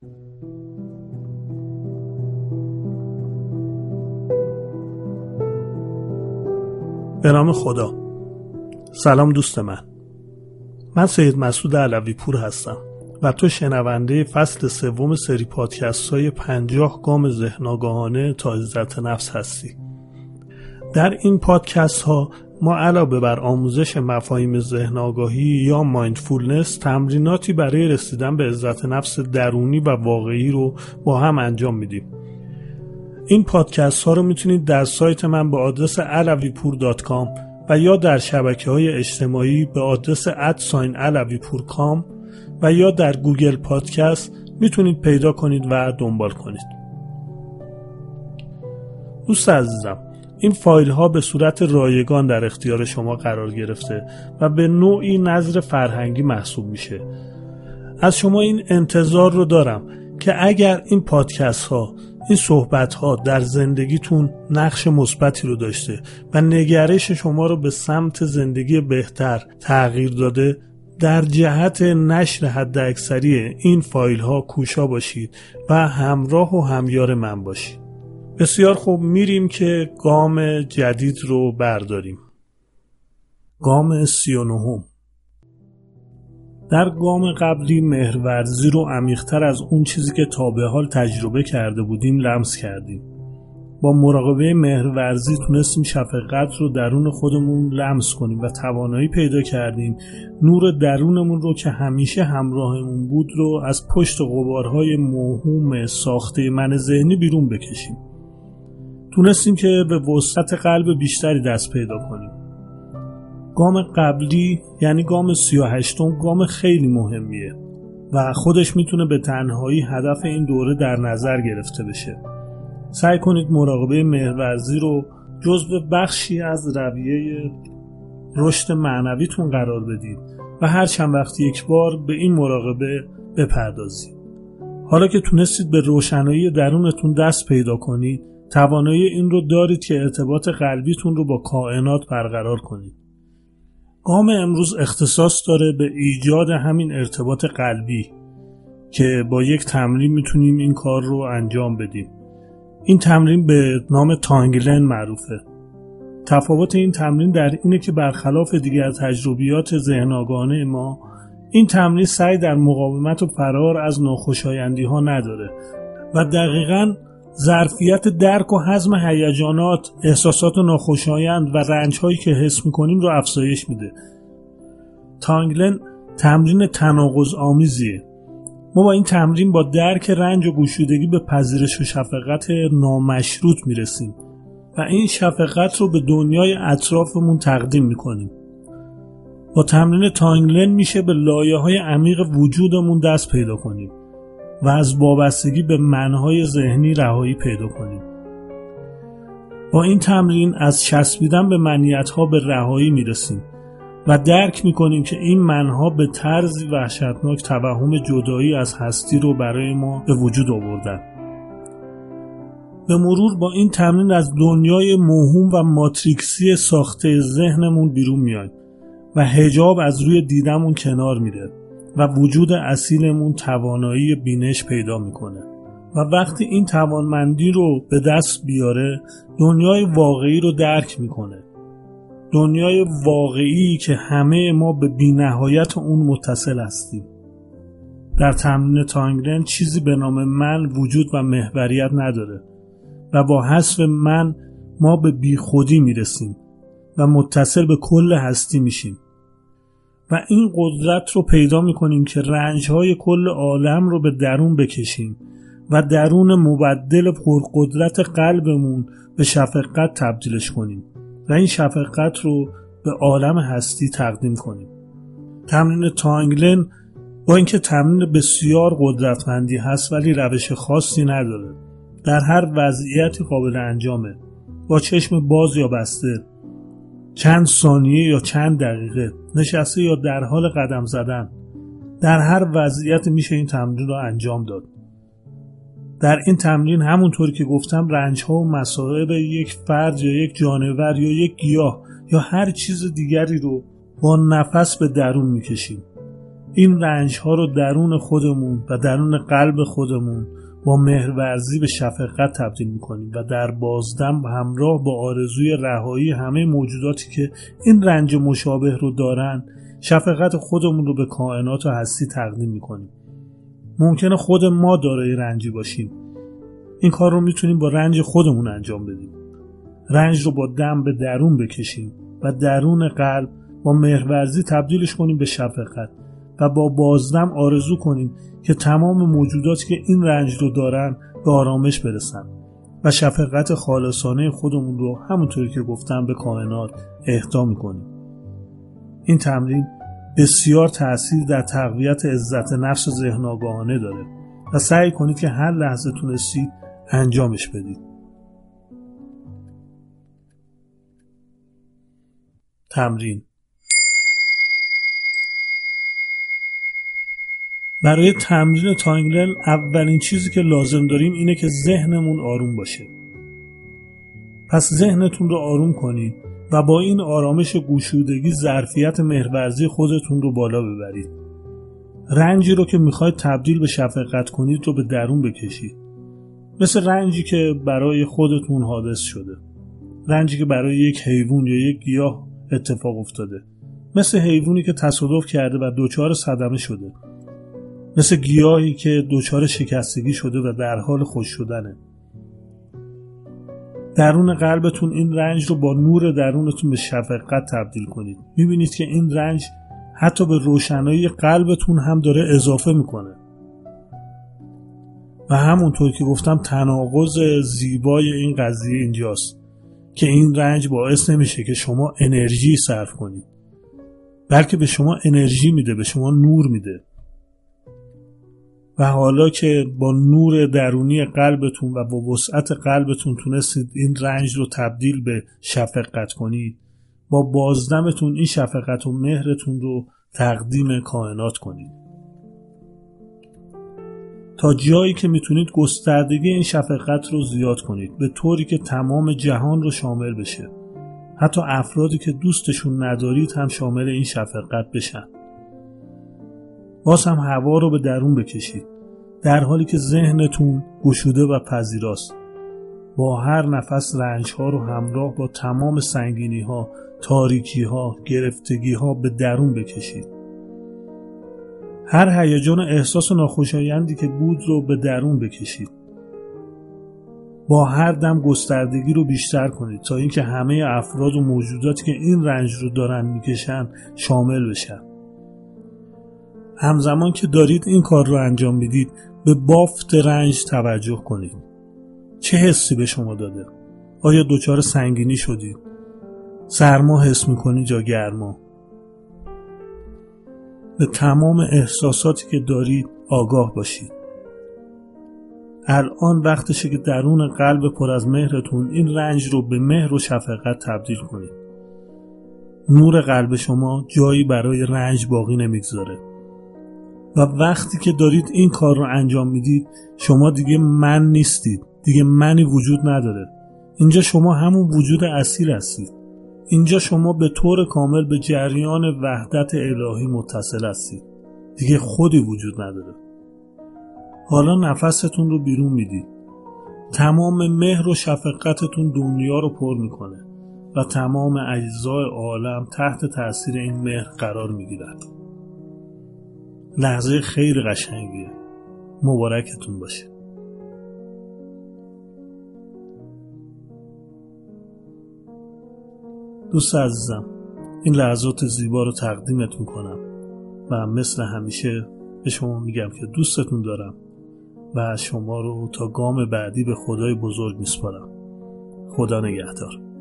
به نام خدا. سلام دوست من سید مسعود علوی پور هستم و تو شنونده فصل سوم سری پادکست های 50 گام ذهن آگاهانه تا عزت نفس هستی. در این پادکست ها ما علاوه بر آموزش مفاهیم ذهن آگاهی یا مایندفولنس، تمریناتی برای رسیدن به عزت نفس درونی و واقعی رو با هم انجام میدیم. این پادکست ها رو میتونید در سایت من به آدرس alawipur.com و یا در شبکه‌های اجتماعی به آدرس @alawipur.com و یا در گوگل پادکست میتونید پیدا کنید و دنبال کنید. دوست عزیزم، این فایل ها به صورت رایگان در اختیار شما قرار گرفته و به نوعی نظر فرهنگی محسوب میشه. از شما این انتظار رو دارم که اگر این پادکست ها، این صحبت ها در زندگیتون نقش مثبتی رو داشته و نگرش شما رو به سمت زندگی بهتر تغییر داده، در جهت نشر حداکثری این فایل ها کوشا باشید و همراه و همیار من باشید. بسیار خوب، میریم که گام جدید رو برداریم. گام 39. در گام قبلی مهرورزی رو عمیق‌تر از اون چیزی که تا به حال تجربه کرده بودیم لمس کردیم. با مراقبه مهرورزی تونستیم شفقت رو درون خودمون لمس کنیم و توانایی پیدا کردیم نور درونمون رو که همیشه همراهمون بود رو از پشت غبارهای موهوم ساخته من ذهنی بیرون بکشیم. تونستیم که به وسعت قلب بیشتری دست پیدا کنیم. گام قبلی یعنی گام 38م گام خیلی مهمیه و خودش میتونه به تنهایی هدف این دوره در نظر گرفته بشه. سعی کنید مراقبه مهرورزی رو جزو بخشی از رویه رشد معنویتون قرار بدید و هر چند وقت یک بار به این مراقبه بپردازید. حالا که تونستید به روشنایی درونتون دست پیدا کنید، توانایی این رو دارید که ارتباط قلبیتون رو با کائنات برقرار کنید. گام امروز اختصاص داره به ایجاد همین ارتباط قلبی که با یک تمرین میتونیم این کار رو انجام بدیم. این تمرین به نام تانگلن معروفه. تفاوت این تمرین در اینه که برخلاف دیگر تجربیات ذهن آگاهانه ما، این تمرین سعی در مقاومت و فرار از ناخوشایندی ها نداره و دقیقاً ظرفیت درک و هضم هیجانات، احساسات ناخوشایند و رنج‌هایی که حس می‌کنیم رو افزایش میده. تانگلن تمرین تناقض آمیزیه. ما با این تمرین با درک رنج و گشودگی به پذیرش و شفقت نامشروط میرسیم و این شفقت رو به دنیای اطرافمون تقدیم می‌کنیم. با تمرین تانگلن میشه به لایه‌های عمیق وجودمون دست پیدا کنیم و از وابستگی به منهای ذهنی رهایی پیدا کنیم. با این تمرین از چسبیدن به منیت‌ها به رهایی میرسیم و درک میکنیم که این منها به طرزی وحشتناک توهم جدایی از هستی رو برای ما به وجود آوردن. به مرور با این تمرین از دنیای موهوم و ماتریکسی ساخته ذهنمون بیرون میایم و حجاب از روی دیدمون کنار میره و وجود اصیلمون توانایی بینش پیدا میکنه و وقتی این توانمندی رو به دست بیاره، دنیای واقعی رو درک میکنه. دنیای واقعی که همه ما به بی‌نهایت اون متصل هستیم. در تمرین تانگلن چیزی به نام من وجود و محوریت نداره و با حذف من ما به بیخودی میرسیم و متصل به کل هستی میشیم و این قدرت رو پیدا میکنیم که رنجهای کل عالم رو به درون بکشیم و درون مبدل پرقدرت قلبمون به شفقت تبدیلش کنیم و این شفقت رو به عالم هستی تقدیم کنیم. تمرین تانگلن با اینکه تمرین بسیار قدرتمندی هست ولی روش خاصی نداره. در هر وضعیتی قابل انجامه. با چشم باز یا بسته، چند ثانیه یا چند دقیقه، نشسته یا در حال قدم زدن، در هر وضعیت میشه این تمرین رو انجام داد. در این تمرین همونطوری که گفتم رنج‌ها و مصائب یک فرد یا یک جانور یا یک گیاه یا هر چیز دیگری رو با نفس به درون میکشیم این رنج ها رو درون خودمون و درون قلب خودمون با مهرورزی به شفقت تبدیل میکنیم و در بازدم همراه با آرزوی رهایی همه موجوداتی که این رنج مشابه رو دارن، شفقت خودمون رو به کائنات و هستی تقدیم میکنیم. ممکنه خود ما دارای رنجی باشیم. این کار رو میتونیم با رنج خودمون انجام بدیم. رنج رو با دم به درون بکشیم و درون قلب با مهرورزی تبدیلش کنیم به شفقت و با بازدم آرزو کنیم که تمام موجوداتی که این رنج رو دارن به آرامش برسن و شفقت خالصانه خودمون رو همونطوری که گفتم به کائنات اهدا میکنیم. این تمرین بسیار تأثیر در تقویت عزت نفس ذهن آگاهانه داره و سعی کنید که هر لحظه تونستید انجامش بدید. تمرین: برای تمرین تاینگلن اولین چیزی که لازم داریم اینه که ذهنمون آروم باشه. پس ذهنتون رو آروم کنید و با این آرامش و گشودگی ظرفیت مهرورزی خودتون رو بالا ببرید. رنجی رو که میخواید تبدیل به شفقت کنید رو به درون بکشید. مثل رنجی که برای خودتون حادث شده. رنجی که برای یک حیوان یا یک گیاه اتفاق افتاده. مثل حیوانی که تصادف کرده و دچار صدمه شده. مثل گیاهی که دچار شکستگی شده و در حال خشک شدنه. درون قلبتون این رنج رو با نور درونتون به شفقت تبدیل کنید. میبینید که این رنج حتی به روشنایی قلبتون هم داره اضافه میکنه. و همونطور که گفتم تناقض زیبای این قضیه اینجاست که این رنج باعث نمیشه که شما انرژی صرف کنید، بلکه به شما انرژی میده، به شما نور میده. و حالا که با نور درونی قلبتون و با وسعت قلبتون تونستید این رنج رو تبدیل به شفقت کنید، با بازدمتون این شفقت و مهرتون رو تقدیم کائنات کنید. تا جایی که میتونید گستردگی این شفقت رو زیاد کنید، به طوری که تمام جهان رو شامل بشه. حتی افرادی که دوستشون ندارید هم شامل این شفقت بشن. باز هم هوا رو به درون بکشید، در حالی که ذهنتون گشوده و پذیراست. با هر نفس رنج‌ها رو همراه با تمام سنگینی‌ها، تاریکی‌ها، گرفتگی‌ها به درون بکشید. هر هیجان و احساس ناخوشایندی که بود رو به درون بکشید. با هر دم گستردگی رو بیشتر کنید تا اینکه همه افراد و موجوداتی که این رنج رو دارن میکشن شامل بشن. همزمان که دارید این کار رو انجام میدید به بافت رنج توجه کنید. چه حسی به شما داده؟ آیا دچار سنگینی شدید؟ سرما حس میکنید یا گرما؟ به تمام احساساتی که دارید آگاه باشید. الان وقتشه که درون قلب پر از مهرتون این رنج رو به مهر و شفقت تبدیل کنید. نور قلب شما جایی برای رنج باقی نمیگذاره. و وقتی که دارید این کار رو انجام میدید شما دیگه من نیستید. دیگه منی وجود نداره. اینجا شما همون وجود اصیل هستید. اینجا شما به طور کامل به جریان وحدت الهی متصل هستید. دیگه خودی وجود نداره. حالا نفستون رو بیرون میدید. تمام مهر و شفقتتون دنیا رو پر میکنه و تمام اجزای عالم تحت تاثیر این مهر قرار میگیرن. لحظه خیلی قشنگیه. مبارکتون باشه. دوست عزیزم، این لحظات زیبا رو تقدیمت میکنم و مثل همیشه به شما میگم که دوستتون دارم و شما رو تا گام بعدی به خدای بزرگ میسپارم. خدا نگهدار.